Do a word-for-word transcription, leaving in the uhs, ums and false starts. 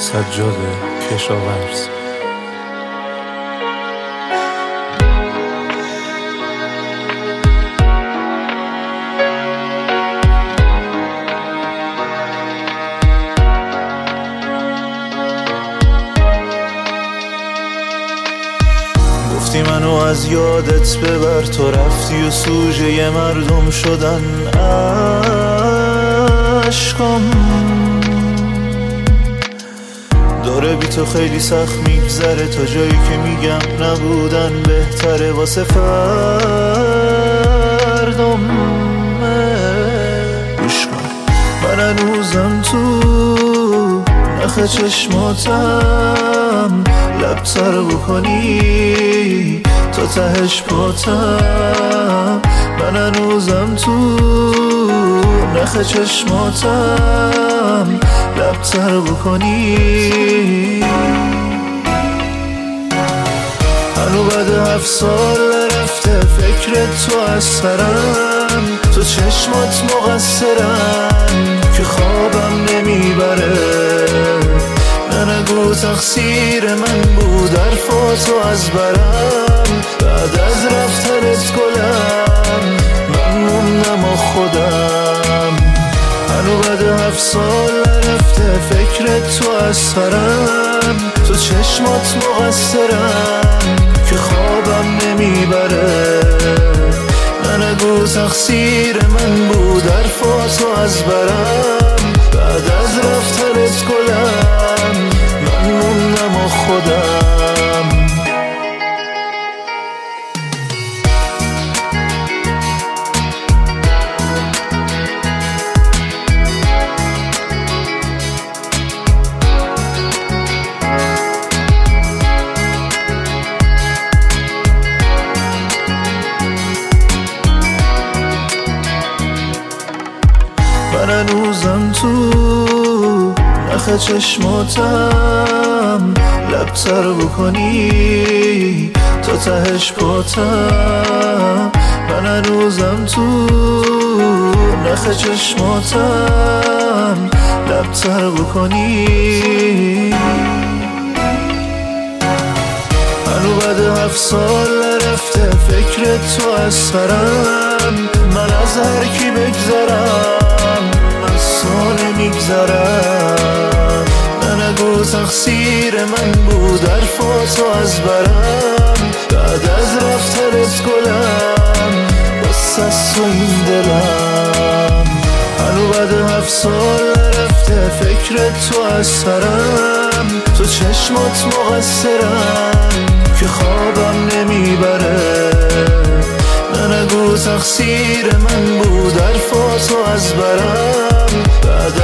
سجاد کشاورز. گفتی منو از یادت ببر، تو رفتی و سوژه ی مردم شدن عشقم. داره بی تو خیلی سخت میگذره، تا جایی که میگم نبودن بهتره واسه فردم. گوش کن من هنوزم تو نخ چشماتم، لب تر بکنی تا تهش پاتم. من هنوزم تو نخ چشماتم، لب تر بکنی. هنو بعد هفت سال نرفته فکرت تو از سرم، تو چشمات مقصرن که خوابم نمیبره. نگو تقصیر من بود حرفاتو از برم، بعد از رفتنت گلم من موندم و خودم. هنو بعد هفت سال نرفته فکرت تو از سرم، تو چشمات مقصرن که خوابم نمیبره. نگو تقصیر من بود حرفاتو از برم، بعد از رفتنت گلم من موندم و خودم. من هنوزم تو نخ چشماتم، لب تر بکنی تا تهش پاتم. من هنوزم تو نخ چشماتم، لب تر بکنی. هنو بعد هفت سال نرفته فکرت تو از سرم، من از هر کی بگذرم از سال میگذرم. نگو تقصیر من بود حرفاتو از برم، بعد از رفتنت گلم بس از تو این دلم. هنو بعد هفت سال نرفته فکرت تو از سرم، تو چشمات مقصرن که خوابم نمیبره. نگو تقصیر من بود حرفاتو از برم، بعد